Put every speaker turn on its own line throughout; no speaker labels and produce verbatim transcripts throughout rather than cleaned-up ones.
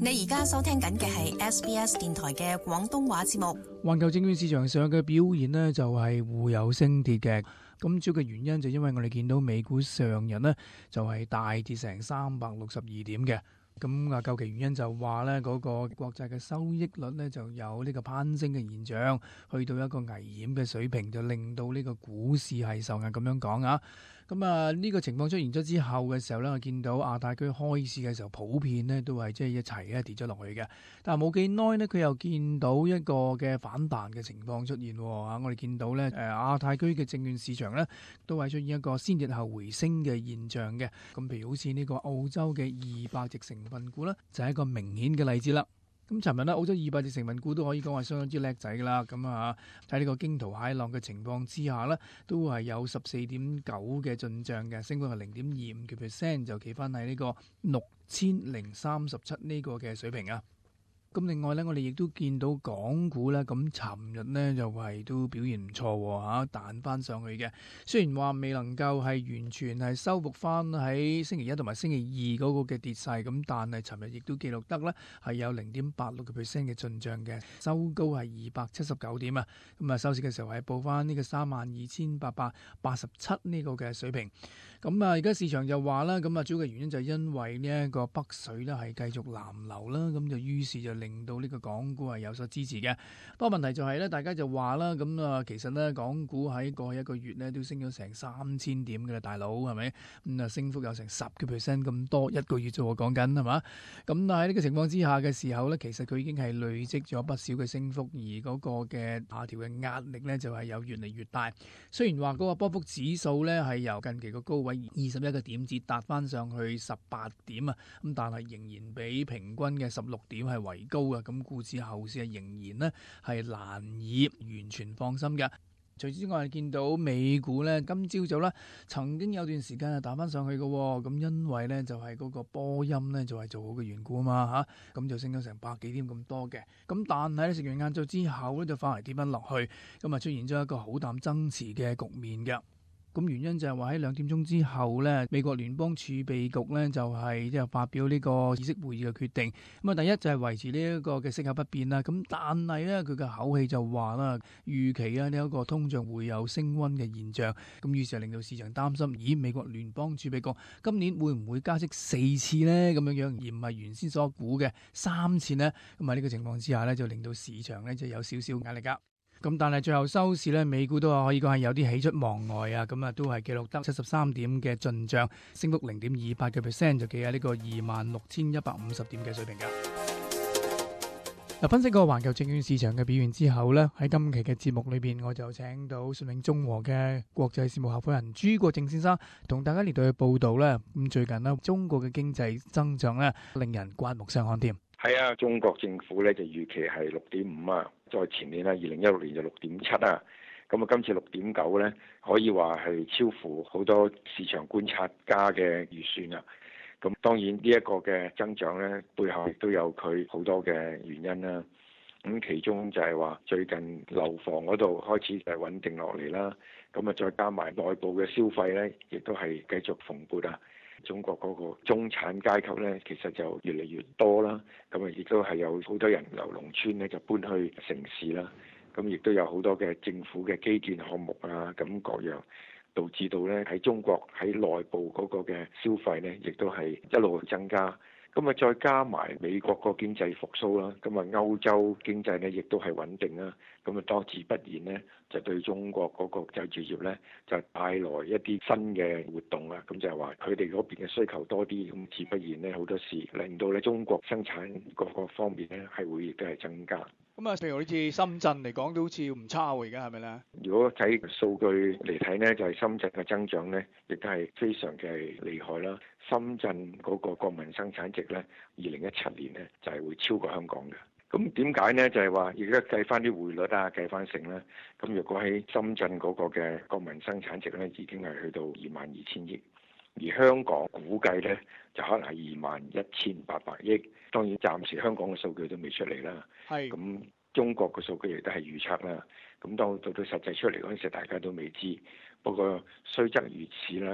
你而家收聽緊嘅係 S B S 電台嘅廣東話節目。
環球證券市場上嘅表現呢，就係互有升跌嘅。咁主要嘅原因就因為我哋見到美股上日呢，就係大跌成三百六十二點嘅。咁啊，究其原因就話咧，嗰個國債嘅收益率咧就有呢個攀升嘅現象，去到一個危險嘅水平，就令到呢個股市係受壓咁樣講啊。咁啊，呢個情況出現咗之後嘅時候咧，我見到亞太區開市嘅時候，普遍咧都係即係一齊咧跌咗落去嘅。但係冇幾耐呢，佢又見到一個嘅反彈嘅情況出現喎。我哋見到咧，誒亞太區嘅證券市場咧都係出現一個先跌後回升嘅現象嘅。咁譬如好似呢個澳洲嘅二百隻成份股啦，就係一個明顯嘅例子啦。咁尋日咧，澳洲二百隻成分股都可以講話相當之叻仔噶啦。咁啊，喺呢個驚濤駭浪嘅情況之下呢，都係有十四點九嘅進賬嘅，升幅係零點二五嘅 percent，就企翻喺呢個六千零三十七呢個嘅水平啊。咁另外咧，我哋亦都見到港股咧，咁尋日咧就係都表現唔錯喎嚇，彈翻上去嘅。雖然話未能夠係完全係收復翻喺星期一同埋星期二嗰個嘅跌勢，咁但係尋日亦都記錄得咧係有零點八六個 percent 嘅進帳嘅，收高係二百七十九點啊。咁啊，收市嘅時候係報翻呢個三萬二千八百八十七呢個嘅水平。咁啊，而家市場就話啦，咁啊主要嘅原因就係因為呢一個北水咧係繼續南流啦，咁就於是就令到呢個港股係有所支持嘅。不過問題就係咧，大家就話啦，咁啊其實咧港股喺過去一個月咧都升咗成三千點嘅啦，大佬係咪？咁啊升幅有成十個 percent 咁多一個月啫，我講緊係嘛？咁喺呢個情況之下嘅時候咧，其實佢已經係累積咗不少嘅升幅，而嗰個嘅下調嘅壓力咧就係有越嚟越大。雖然話嗰個波幅指數咧係由近期個高位二十一個點子達翻上去十八點啊，咁但係仍然比平均嘅十六點係為高啊，咁故此後市係仍然呢係難以完全放心嘅。除此之外，見到美股咧今朝早咧曾經有段時間係打翻上去嘅，咁因為咧就係嗰個波音咧就係做好嘅緣故啊嘛嚇，咁就升咗成百幾點咁多嘅。咁但係咧食完晏晝之後咧就翻嚟跌翻落去，咁啊出現咗一個好淡爭持嘅局面嘅。咁原因就係話喺兩點鐘之後咧，美國聯邦儲備局咧就係即係發表呢個議息會議嘅決定。咁啊，第一就係維持呢一個嘅息口不變啦。咁但係咧，佢嘅口氣就話啦，預期啊呢一個通脹會有升溫嘅現象。咁於是就令到市場擔心，咦，美國聯邦儲備局今年會唔會加息四次咧？咁樣樣，而唔係原先所估嘅三次呢？咁喺呢個情況之下咧，就令到市場咧就有少少壓力噶。咁但係最後收市咧，美股都可以講係有啲喜出望外啊！咁啊，都係記錄得七十三點嘅進帳，升幅零點二八嘅 percent，就企喺呢個二萬六千一百五十點嘅水平㗎。嗱，分析過環球證券市場嘅表現之後呢，喺今期嘅節目裏邊，我就請到信永中和嘅國際事務合夥人朱國正先生，同大家嚟到去報導呢。咁最近呢，中國嘅經濟增長呢，令人刮目相看添。
係啊，中國政府咧就預期係六點五啊，再前年啦，二零一六年就六點七啊，咁啊今次六點九咧，可以話係超乎好多市場觀察家嘅預算啊。咁當然呢一個嘅增長咧，背後亦都有佢好多嘅原因啦。咁其中就係話最近樓房嗰度開始就係穩定落嚟啦，咁啊再加埋內部嘅消費咧，亦都係繼續蓬勃啊。中國嗰個中產階級咧，其實就越嚟越多啦。咁啊，亦都係有好多人由農村咧就搬去城市啦。咁亦都有好多嘅政府嘅基建項目啊，咁各樣導致到咧喺中國喺內部嗰個嘅消費咧，亦都係一路增加。咁啊，再加埋美國個經濟復甦啦，咁啊歐洲經濟咧亦都係穩定啦。咁啊，多自不然咧，就對中國嗰個製造業咧就帶來一啲新嘅活動啊。咁就係話佢哋嗰邊嘅需求多啲，咁自不然咧好多時令到咧中國生產各個方面咧係會亦都係增加。
咁啊，譬如好似深圳嚟講，都好似唔差喎，而家係咪咧？
如果睇數據嚟睇呢，就係深圳嘅增長呢，亦都係非常嘅厲害啦。深圳嗰個國民生產值呢，二零一七年呢，就係會超過香港嘅。咁點解呢？就係話而家計翻啲匯率啊，計翻成啦。咁如果喺深圳嗰個嘅國民生產值呢，已經係去到二萬二千億，而香港估計呢，就可能係二萬一千八百億。當然暫時香港嘅數據都未出嚟啦。係。咁中國嘅數據亦都係預測啦。咁當到到實際出嚟嗰陣時，大家都未知。不過雖則如此啦。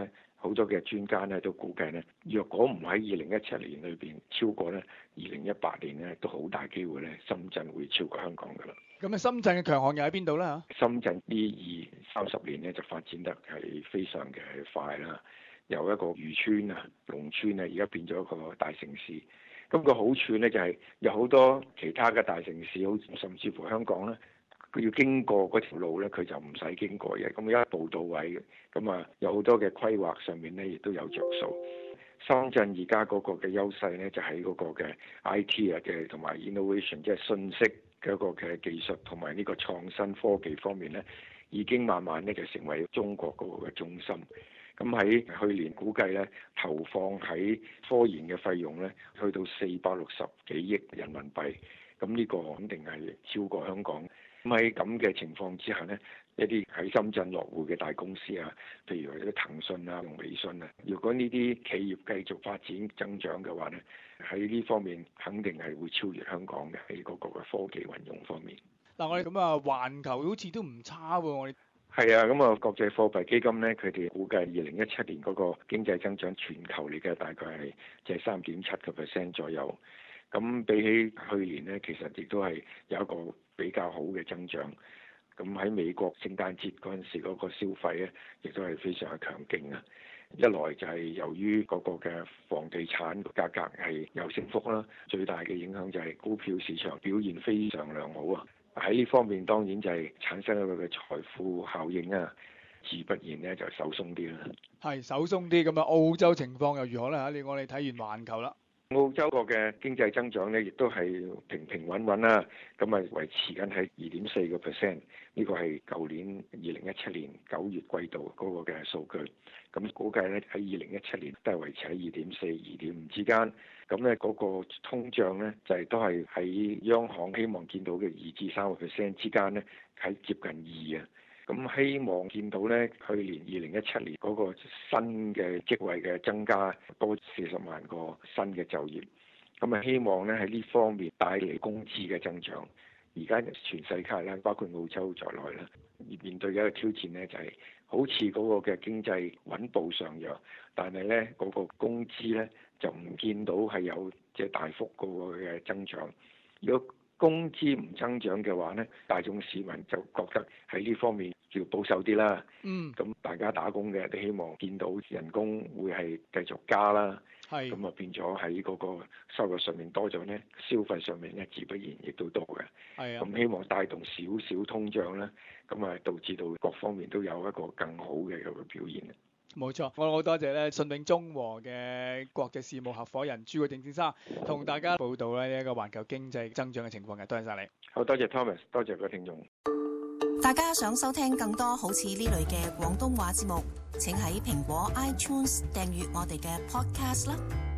好多嘅專家咧都估計咧，若果唔喺二零一七年裏邊超過咧，二零一八年咧都好大機會咧，深圳會超過香港噶啦。
咁啊，深圳嘅強項又喺邊度咧？嚇，
深圳呢二三十年咧就發展得係非常嘅快啦，由一個漁村啊、農村啊，而家變咗一個大城市。咁個好處咧就係有好多其他嘅大城市，好甚至乎香港咧。佢要經過嗰條路咧，佢就唔使經過嘅，咁一步到位嘅。咁啊，有好多嘅規劃上面咧，亦都有着數。深圳而家嗰個嘅優勢咧，就喺嗰個嘅 I T 啊嘅同埋 innovation，即係信息嘅一個嘅技術同埋呢個創新科技方面咧，已經慢慢咧就成為中國嗰個嘅中心。咁喺去年估計咧，投放喺科研嘅費用咧，去到四百六十幾億人民幣。咁呢個肯定係超過香港。咁喺咁嘅情況之下呢，一啲喺深圳落戶嘅大公司啊，譬如啲騰訊啊、同微信啊，如果呢啲企業繼續發展增長嘅話呢，喺呢方面肯定係會超越香港嘅喺嗰個嘅科技運用方面。
嗱，我哋咁啊，環球好似都唔差喎，我哋
係啊，咁啊，國際貨幣基金呢，佢哋估計二零一七年嗰個經濟增長全球嚟嘅大概係即係三點七個 percent 左右。咁比起去年呢，其實亦都係有一個比較好嘅增長。咁喺美國聖誕節嗰陣時嗰個消費咧，亦都係非常嘅強勁啊！一來就係由於嗰個嘅房地產價格係有升幅啦，最大嘅影響就係股票市場表現非常良好啊！喺呢方面當然就係產生一個嘅財富效應啊，自不然咧就手鬆啲啦。
係手鬆啲，咁啊澳洲情況又如何咧？嚇，你我哋睇完環球啦。
澳洲個嘅經濟增長咧，亦都係平平穩穩啦，咁啊維持緊喺二點四個 percent， 呢個係舊年二零一七年九月季度嗰個嘅數據，咁估計咧喺二零一七年都係維持喺二點四、二點五之間，咁咧嗰個通脹咧就係、是、都係喺央行希望見到嘅二至三個 percent 之間咧，喺接近二啊。咁希望見到咧，去年二零一七年嗰個新嘅職位嘅增加多四十萬個新嘅就業，咁啊希望咧喺呢方面帶嚟工資嘅增長。而家全世界咧，包括澳洲在內啦，而面對嘅一個挑戰咧就係、是、好似嗰個嘅經濟穩步上揚，但係咧嗰個工資咧就唔見到係有即係大幅嗰個嘅增長。如果工資唔增長嘅話咧，大眾市民就覺得喺呢方面要保守啲啦。
嗯，
咁大家打工嘅都希望見到人工會係繼續加啦。
係，
咁啊變咗喺嗰個收入上面多咗咧，消費上面咧自不然亦都多嘅。
係啊，
咁希望帶動少少通脹啦，咁啊導致到各方面都有一個更好嘅一個表現。
冇錯，我好多謝咧信永中和嘅國際事務合夥人朱國正先生同大家報道咧呢一個環球經濟增長嘅情況嘅，多謝晒你。
好多謝 Thomas， 多謝各位聽眾。
大家想收聽更多好似呢類嘅廣東話節目，請喺蘋果 iTunes 訂閱我哋嘅 podcast 啦。